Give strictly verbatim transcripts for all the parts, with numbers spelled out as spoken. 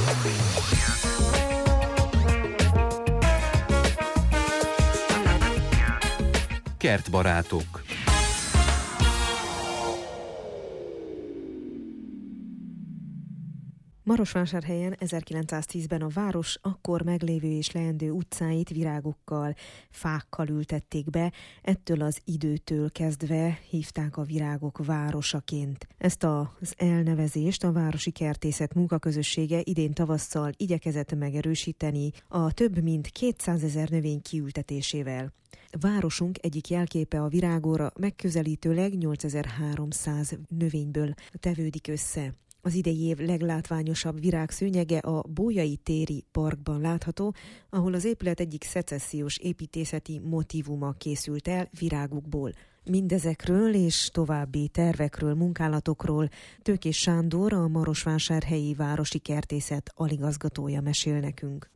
Kertbarátok. Marosvásárhelyen ezerkilencszáztízben a város akkor meglévő és leendő utcáit virágokkal, fákkal ültették be, ettől az időtől kezdve hívták a virágok városaként. Ezt az elnevezést a Városi Kertészet Munkaközössége idén tavasszal igyekezett megerősíteni a több mint kétszázezer növény kiültetésével. Városunk egyik jelképe a virágóra megközelítőleg nyolcezer-háromszáz növényből tevődik össze. Az idei év leglátványosabb virágszőnyege a Bolyai téri parkban látható, ahol az épület egyik szecessziós építészeti motívuma készült el virágokból. Mindezekről és további tervekről, munkálatokról Tőkés Sándor, a Marosvásárhelyi Városi Kertészet aligazgatója mesél nekünk.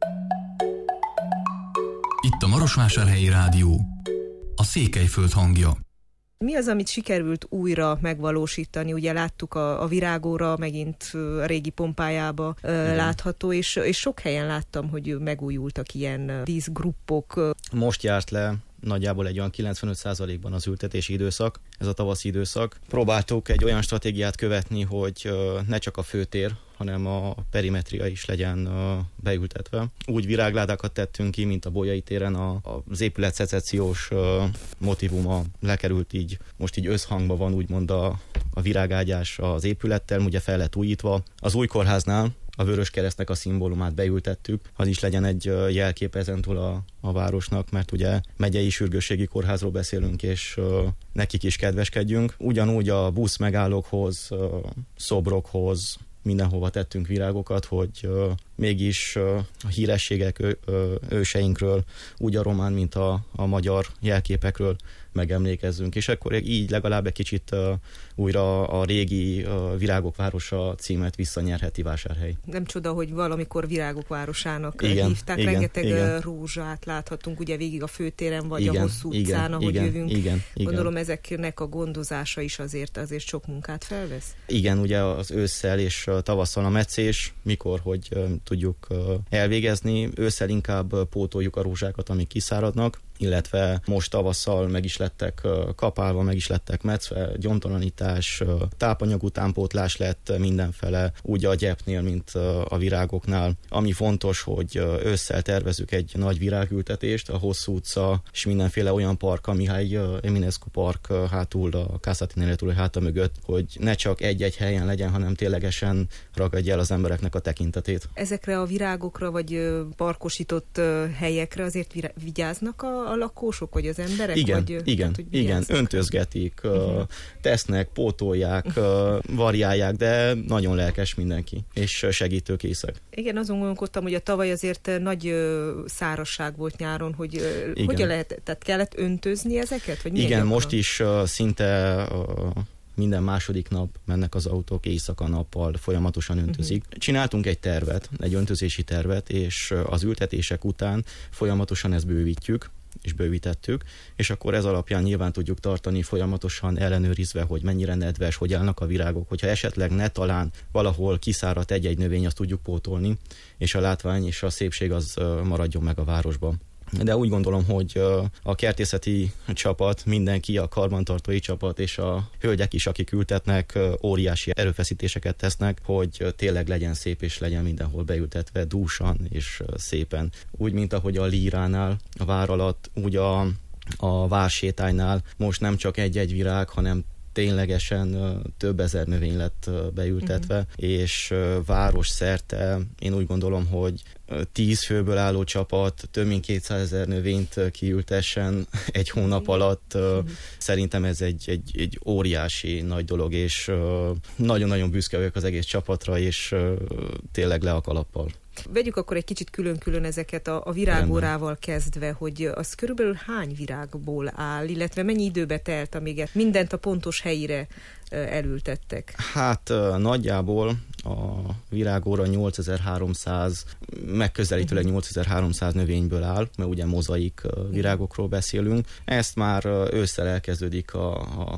Itt a Marosvásárhelyi Rádió, a Székelyföld hangja. Mi az, amit sikerült újra megvalósítani? Ugye láttuk a, a virágóra, megint a régi pompájába Igen. látható, és, és sok helyen láttam, hogy megújultak ilyen díszgruppok. Most járt le nagyjából egy olyan kilencvenöt százalékban az ültetési időszak, ez a tavaszi időszak. Próbáltuk egy olyan stratégiát követni, hogy ne csak a főtér, hanem a perimetria is legyen beültetve. Úgy virágládákat tettünk ki, mint a Bolyai téren, a, az épület szecessziós motívuma lekerült így, most így összhangban van úgymond a, a virágágyás az épülettel, ugye fel lett újítva. Az új kórháznál a Vöröskeresztnek a szimbólumát beültettük, az is legyen egy jelkép ezentúl a, a városnak, mert ugye megyei sürgősségi kórházról beszélünk, és uh, nekik is kedveskedjünk. Ugyanúgy a busz megállókhoz, uh, szobrokhoz, mindenhova tettünk virágokat, hogy uh, mégis uh, a hírességek ő, uh, őseinkről, úgy a román, mint a, a magyar jelképekről megemlékezzünk, és akkor így legalább egy kicsit uh, újra a régi uh, Virágok városa címet visszanyerheti Vásárhely. Nem csoda, hogy valamikor Virágok városának igen, hívták, igen, rengeteg igen. rózsát láthatunk ugye végig a főtéren, vagy igen, a hosszú utcán, igen, ahogy igen, jövünk. Igen, Gondolom igen. ezeknek a gondozása is azért, azért sok munkát felvesz? Igen, ugye az ősszel és tavasszal a metszés, mikor, hogy uh, tudjuk uh, elvégezni. Ősszel inkább uh, pótoljuk a rózsákat, amik kiszáradnak, illetve most tavasszal meg is lettek kapálva, meg is lettek metszve, gyomtalanítás, tápanyag utánpótlás lett mindenfele, úgy a gyepnél, mint a virágoknál. Ami fontos, hogy ősszel tervezünk egy nagy virágültetést, a Hosszú utca és mindenféle olyan park, a Mihály Eminescu park hátul, a Kászatinél túl háta mögött, hogy ne csak egy-egy helyen legyen, hanem ténylegesen ragadja el az embereknek a tekintetét. Ezekre a virágokra, vagy parkosított helyekre azért vigyáznak a a lakósok, vagy az emberek? Igen, vagy, igen, tehát, igen, öntözgetik, uh-huh. tesznek, pótolják, uh, variálják, de nagyon lelkes mindenki, és segítőkészek. Igen, azon gondolkodtam, hogy a tavaly azért nagy szárazság volt nyáron, hogy igen. hogyan lehet, tehát kellett öntözni ezeket? Vagy igen, gyakran? Most is uh, szinte uh, minden második nap mennek az autók, éjszaka nappal folyamatosan öntözik. Uh-huh. Csináltunk egy tervet, egy öntözési tervet, és az ültetések után folyamatosan ezt bővítjük, és bővítettük, és akkor ez alapján nyilván tudjuk tartani folyamatosan ellenőrizve, hogy mennyire nedves, hogy állnak a virágok, hogyha esetleg ne talán valahol kiszáradt egy-egy növény, azt tudjuk pótolni, és a látvány és a szépség az maradjon meg a városban. De úgy gondolom, hogy a kertészeti csapat, mindenki, a karbantartói csapat és a hölgyek is, akik ültetnek, óriási erőfeszítéseket tesznek, hogy tényleg legyen szép és legyen mindenhol beültetve dúsan és szépen. Úgy, mint ahogy a Líránál, a vár alatt, úgy a, a vársétánynál most nem csak egy-egy virág, hanem ténylegesen több ezer növény lett beültetve, uh-huh. és város szerte én úgy gondolom, hogy tíz főből álló csapat több mint kétszázezer növényt kiültessen egy hónap alatt. Uh-huh. Szerintem ez egy, egy, egy óriási nagy dolog, és nagyon-nagyon büszke vagyok az egész csapatra, és tényleg le a kalappal. Vegyük akkor egy kicsit külön-külön ezeket a, a virágórával kezdve, hogy az körülbelül hány virágból áll, illetve mennyi időbe telt, amíg mindent a pontos helyére elültettek? Hát nagyjából a virágóra nyolcezer-háromszáz, megközelítőleg nyolcezer-háromszáz növényből áll, mert ugye mozaik virágokról beszélünk. Ezt már ősszel elkezdődik a, a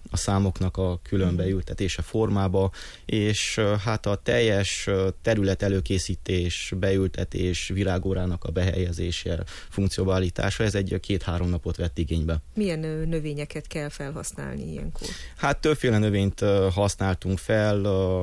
a számoknak a külön beültetése formába, és hát a teljes terület előkészítés, beültetés, virágórának a behelyezése, funkcióba állítása, ez egy két-három napot vett igénybe. Milyen növényeket kell felhasználni ilyenkor? Hát többféle növényt használtunk fel,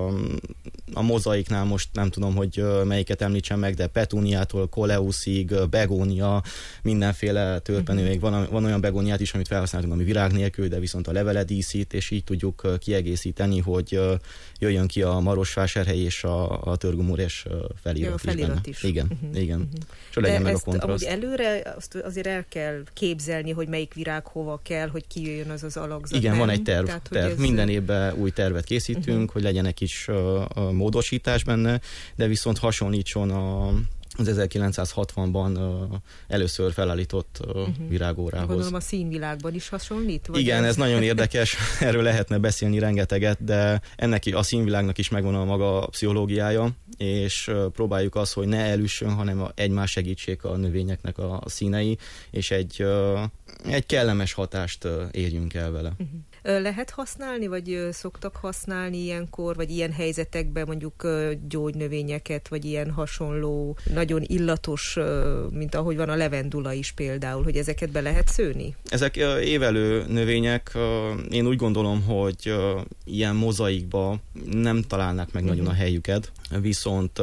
a mozaiknál most nem tudom, hogy melyiket említsem meg, de petúniától koleuszig, begónia, mindenféle törpenőig. Van, van olyan begóniát is, amit felhasználtunk, ami virág nélkül, de viszont a levele díszít, és így tudjuk kiegészíteni, hogy jöjjön ki a Marosvásárhely és a, a Törgumúrés felirat, ja, felirat is. is. Igen, uh-huh, igen. Uh-huh. És legyen meg a kontraszt. Előre azt azért el kell képzelni, hogy melyik virág hova kell, hogy kijöjjön az az alakzat. Igen, nem? van egy terv. Tehát, terv. ez... Minden évben új tervet készítünk, uh-huh. hogy legyen egy kis uh, módosítás benne, de viszont hasonlítson a az ezerkilencszázhatvanban uh, először felállított uh, uh-huh. virágórához. Gondolom a színvilágban is hasonlít? Vagy Igen, ez... ez nagyon érdekes, erről lehetne beszélni rengeteget, de ennek a színvilágnak is megvan a maga pszichológiája, és uh, próbáljuk azt, hogy ne elüssön, hanem a, egymás segítsék a növényeknek a, a színei, és egy, uh, egy kellemes hatást uh, érjünk el vele. Uh-huh. Lehet használni, vagy szoktak használni ilyenkor, vagy ilyen helyzetekben mondjuk gyógynövényeket, vagy ilyen hasonló, nagyon illatos, mint ahogy van a levendula is például, hogy ezeket be lehet szőni? Ezek évelő növények, én úgy gondolom, hogy ilyen mozaikba nem találnák meg nagyon a helyüket, viszont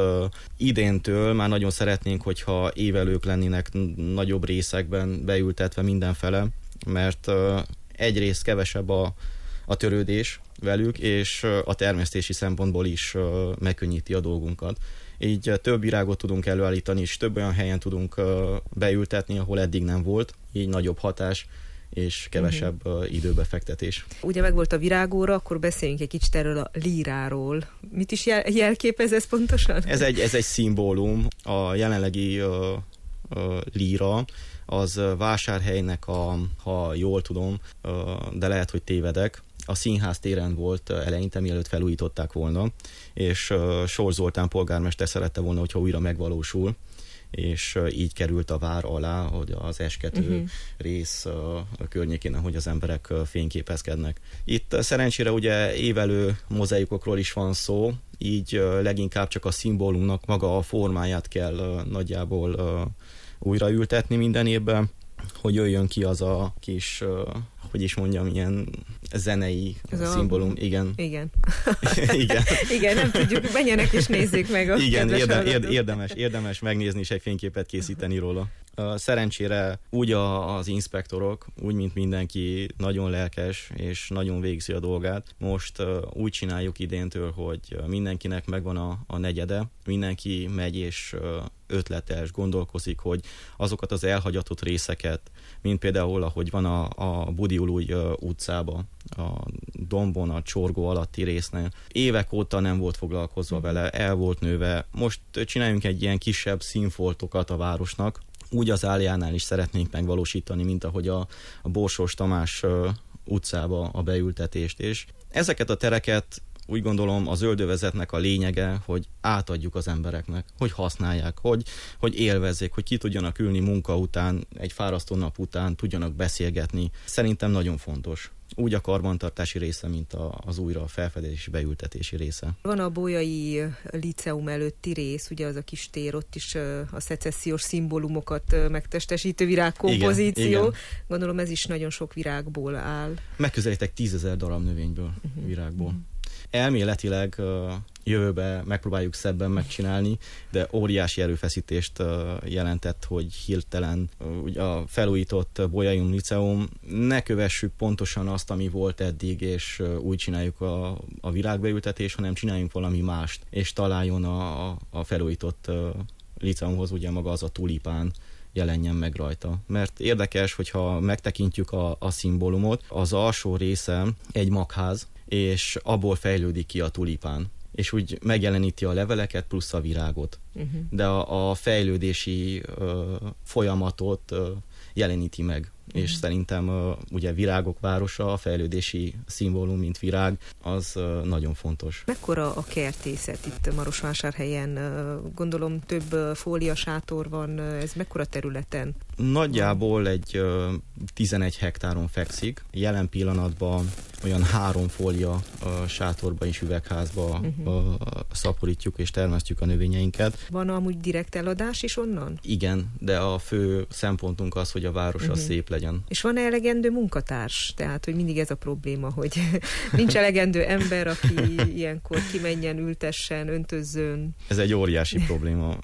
idéntől már nagyon szeretnénk, hogyha évelők lennének nagyobb részekben beültetve mindenfele, mert egyrészt kevesebb a, a törődés velük, és a termesztési szempontból is megkönnyíti a dolgunkat. Így több virágot tudunk előállítani, és több olyan helyen tudunk beültetni, ahol eddig nem volt, így nagyobb hatás és kevesebb uh-huh. időbefektetés. Ugye meg volt a virágóra, akkor beszéljünk egy kicsit erről a líráról. Mit is jel- jelképez ez pontosan? Ez egy, ez egy szimbólum. A jelenlegi uh, uh, líra az Vásárhelynek a, ha jól tudom, de lehet, hogy tévedek, a Színház téren volt eleinte, mielőtt felújították volna, és Sors Zoltán polgármester szerette volna, hogyha újra megvalósul, és így került a vár alá, hogy az eskető uh-huh. rész környékén, ahogy az emberek fényképezkednek. Itt szerencsére ugye évelő mozaikokról is van szó, így leginkább csak a szimbólumnak maga a formáját kell nagyjából újraültetni minden évben, hogy jöjjön ki az a kis, uh, hogy is mondjam, ilyen zenei szimbólum. A... Igen. Igen. Igen. Igen, nem tudjuk, menjenek és nézzék meg a Igen, érdem, érd, érdemes, érdemes megnézni és egy fényképet készíteni róla. Uh, szerencsére úgy a, az inspektorok, úgy, mint mindenki nagyon lelkes és nagyon végzi a dolgát. Most uh, úgy csináljuk idéntől, hogy mindenkinek megvan a, a negyede, mindenki megy és uh, ötletes, gondolkozik, hogy azokat az elhagyatott részeket, mint például, ahogy van a, a Budiului uh, utcában, a dombon, a csorgó alatti résznél. Évek óta nem volt foglalkozva vele, el volt nőve. Most csináljunk egy ilyen kisebb színfoltokat a városnak, úgy az Áliánál is szeretnénk megvalósítani, mint ahogy a, a Borsós Tamás uh, utcába a beültetést. És ezeket a tereket úgy gondolom az zöldövezetnek a lényege, hogy átadjuk az embereknek, hogy használják, hogy, hogy élvezzék, hogy ki tudjanak ülni munka után, egy fárasztó nap után, tudjanak beszélgetni. Szerintem nagyon fontos. Úgy a karbantartási része, mint a, az újra felfedezési beültetési része. Van a Bolyai Líceum előtti rész, ugye az a kis tér, ott is a szecessziós szimbólumokat megtestesítő virágkompozíció. Igen, igen. Gondolom ez is nagyon sok virágból áll. Megközelítek tízezer darab növényből, uh-huh. virágból. Uh-huh. Elméletileg uh, jövőbe megpróbáljuk szebben megcsinálni, de óriási erőfeszítést uh, jelentett, hogy hirtelen uh, a felújított Bolyai Líceum ne kövessük pontosan azt, ami volt eddig, és uh, úgy csináljuk a, a virágbeültetést, hanem csináljunk valami mást, és találjon a, a, a felújított uh, Líceumhoz ugye maga az a tulipán jelenjen meg rajta. Mert érdekes, hogyha megtekintjük a, a szimbólumot, az alsó része egy magház, és abból fejlődik ki a tulipán, és úgy megjeleníti a leveleket plusz a virágot. Uh-huh. De a, a fejlődési uh, folyamatot uh, jeleníti meg. és mm. szerintem ugye virágok városa, a fejlődési szimbólum, mint virág, az nagyon fontos. Mekkora a kertészet itt Marosvásárhelyen? Gondolom több fóliasátor van, ez mekkora területen? Nagyjából egy tizenegy hektáron fekszik. Jelen pillanatban olyan három fólia sátorba és üvegházba uh-huh. szaporítjuk és termesztjük a növényeinket. Van amúgy direkt eladás is onnan? Igen, de a fő szempontunk az, hogy a város uh-huh. az szép legyen. És van elegendő munkatárs? Tehát, hogy mindig ez a probléma, hogy nincs elegendő ember, aki ilyenkor kimenjen, ültessen, öntözzön. Ez egy óriási probléma.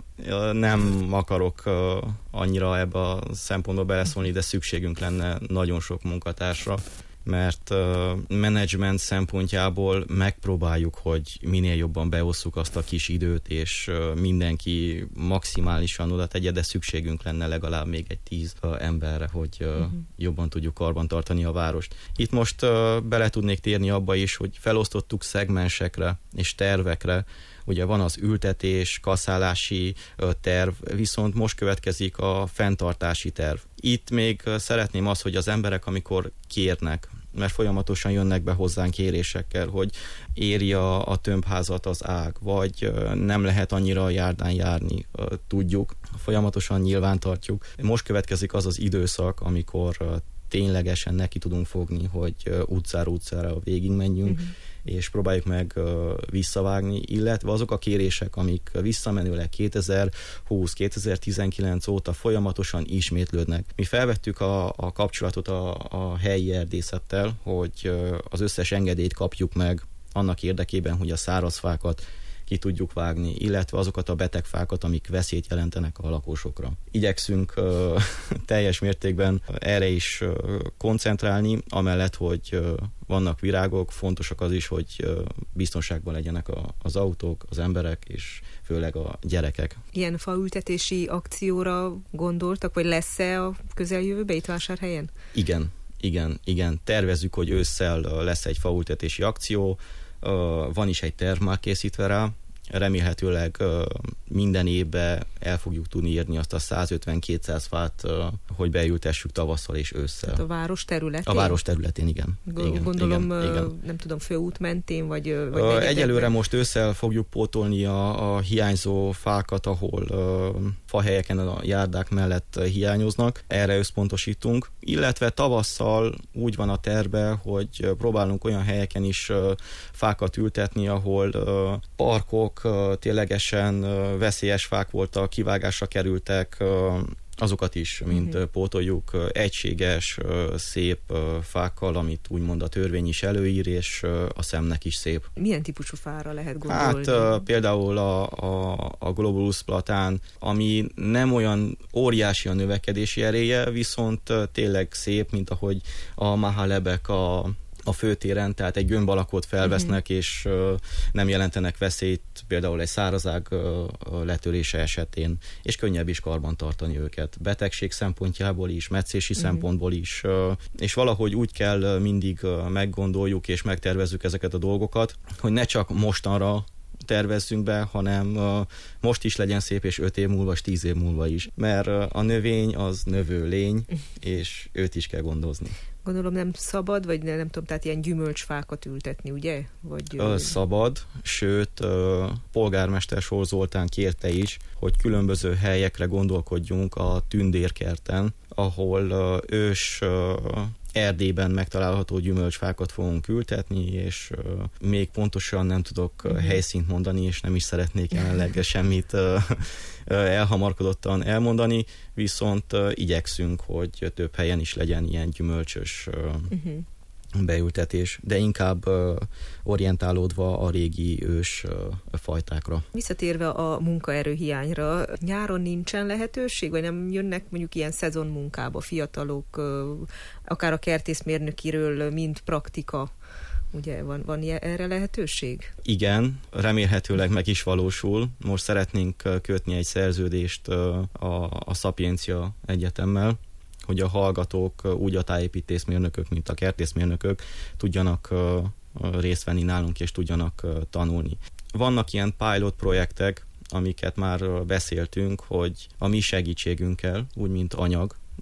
Nem akarok annyira ebbe a szempontba beleszólni, de szükségünk lenne nagyon sok munkatársra, mert uh, menedzsment szempontjából megpróbáljuk, hogy minél jobban beosszuk azt a kis időt, és uh, mindenki maximálisan oda tegye, de szükségünk lenne legalább még egy tíz uh, emberre, hogy uh, uh-huh. jobban tudjuk karbantartani a várost. Itt most uh, bele tudnék térni abba is, hogy felosztottuk szegmensekre és tervekre. Ugye van az ültetés, kaszálási terv, viszont most következik a fenntartási terv. Itt még szeretném azt, hogy az emberek, amikor kérnek, mert folyamatosan jönnek be hozzánk kérésekkel, hogy éri a, a tömbházat az ág, vagy nem lehet annyira a járdán járni, tudjuk, folyamatosan nyilvántartjuk. Most következik az az időszak, amikor ténylegesen neki tudunk fogni, hogy utcára utcára végigmenjünk, uh-huh. és próbáljuk meg uh, visszavágni, illetve azok a kérések, amik visszamenőleg kétezer-húsz kétezer-tizenkilenc óta folyamatosan ismétlődnek. Mi felvettük a, a kapcsolatot a, a helyi erdészettel, hogy uh, az összes engedélyt kapjuk meg annak érdekében, hogy a száraz fákat ki tudjuk vágni, illetve azokat a beteg fákat, amik veszélyt jelentenek a lakosokra. Igyekszünk uh, teljes mértékben erre is uh, koncentrálni, amellett, hogy uh, vannak virágok, fontosak az is, hogy uh, biztonságban legyenek a, az autók, az emberek, és főleg a gyerekek. Ilyen faültetési akcióra gondoltak, vagy lesz-e a közeljövőben itt Vásárhelyen? Igen, igen, igen. Tervezzük, hogy ősszel uh, lesz egy faültetési akció, Uh, van is egy terv már készítve rá, remélhetőleg uh, minden évben el fogjuk tudni írni azt a százötven-kétszáz fát, uh, hogy beültessük tavasszal és ősszel. Tehát a város területén? A város területén, igen. igen Gondolom, igen, uh, igen. nem tudom, főút mentén, vagy... vagy uh, egyelőre most ősszel fogjuk pótolni a, a hiányzó fákat, ahol uh, fahelyeken a járdák mellett hiányoznak. Erre összpontosítunk. Illetve tavasszal úgy van a terve, hogy próbálunk olyan helyeken is uh, fákat ültetni, ahol uh, parkok, ténylegesen veszélyes fák voltak, kivágásra kerültek, azokat is, mint uh-huh. pótoljuk, egységes, szép fákkal, amit úgymond a törvény is előír, és a szemnek is szép. Milyen típusú fára lehet gondolni? Hát például a, a, a Globulus platán, ami nem olyan óriási a növekedési eréje, viszont tényleg szép, mint ahogy a mahalebek a a főtéren, tehát egy gömb alakot felvesznek, uh-huh. és uh, nem jelentenek veszélyt például egy szárazág uh, letörése esetén, és könnyebb is karbantartani őket. Betegség szempontjából is, metszési uh-huh. szempontból is, uh, és valahogy úgy kell uh, mindig uh, meggondoljuk és megtervezzük ezeket a dolgokat, hogy ne csak mostanra tervezzünk be, hanem uh, most is legyen szép, és öt év múlva, és tíz év múlva is. Mert uh, a növény az növő lény, és őt is kell gondozni. Gondolom nem szabad, vagy nem, nem tudom, tehát ilyen gyümölcsfákat ültetni, ugye? Vagy, Ö, szabad, sőt, ö, polgármester Sor Zoltán kérte is, hogy különböző helyekre gondolkodjunk a tündérkerten, ahol ö, ős ö, Erdélyben megtalálható gyümölcsfákat fogunk ültetni, és uh, még pontosan nem tudok uh, helyszínt mondani, és nem is szeretnék jelenleg semmit uh, uh, elhamarkodottan elmondani, viszont uh, igyekszünk, hogy több helyen is legyen ilyen gyümölcsös uh, uh-huh. beültetés, de inkább uh, orientálódva a régi ős uh, fajtákra. Visszatérve a munkaerőhiányra, nyáron nincsen lehetőség, vagy nem jönnek mondjuk ilyen szezonmunkába fiatalok, uh, akár a kertészmérnökiről, mint praktika? Ugye van, van erre lehetőség? Igen, remélhetőleg meg is valósul. Most szeretnénk kötni egy szerződést uh, a, a Szapiencia Egyetemmel, hogy a hallgatók, úgy a tájépítészmérnökök, mint a kertészmérnökök tudjanak uh, részt venni nálunk, és tudjanak uh, tanulni. Vannak ilyen pilot projektek, amiket már beszéltünk, hogy a mi segítségünkkel, úgy mint anyag,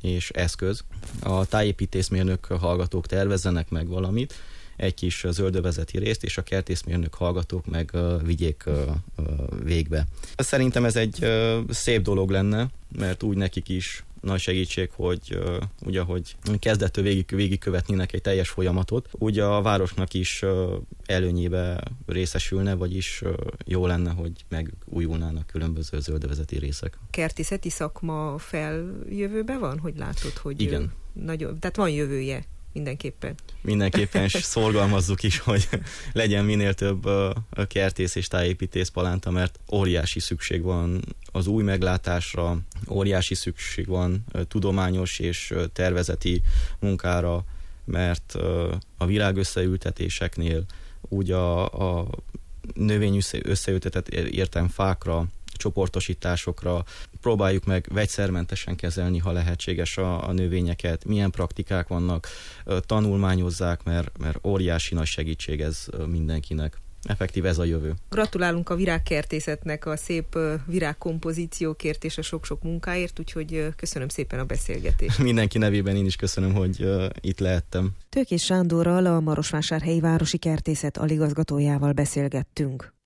és eszköz. A tájépítészmérnök hallgatók tervezzenek meg valamit, egy kis zöldövezeti részt, és a kertészmérnök hallgatók meg uh, vigyék uh, uh, végbe. Szerintem ez egy uh, szép dolog lenne, mert úgy nekik is nagy segítség, hogy uh, ugye, hogy kezdettől végig, végig követnének egy teljes folyamatot, ugye a városnak is uh, előnyébe részesülne, vagyis uh, jó lenne, hogy megújulnának különböző zöldövezeti részek. Kertészeti szakma feljövőbe van, hogy látod, hogy igen. Nagyon, tehát van jövője. Mindenképpen. Mindenképpen, és szorgalmazzuk is, hogy legyen minél több kertész és tájépítész palánta, mert óriási szükség van az új meglátásra, óriási szükség van tudományos és tervezeti munkára, mert a virágösszeültetéseknél úgy a, a növény összeültetett értem fákra, csoportosításokra, próbáljuk meg vegyszermentesen kezelni, ha lehetséges a, a növényeket, milyen praktikák vannak, tanulmányozzák, mert, mert óriási nagy segítség ez mindenkinek. Effektív ez a jövő. Gratulálunk a virágkertészetnek a szép virágkompozíciókért és a sok-sok munkáért, úgyhogy köszönöm szépen a beszélgetést. Mindenki nevében én is köszönöm, hogy itt lehettem. Tőkés Sándorral, a Marosvásárhelyi Városi Kertészet aligazgatójával beszélgettünk.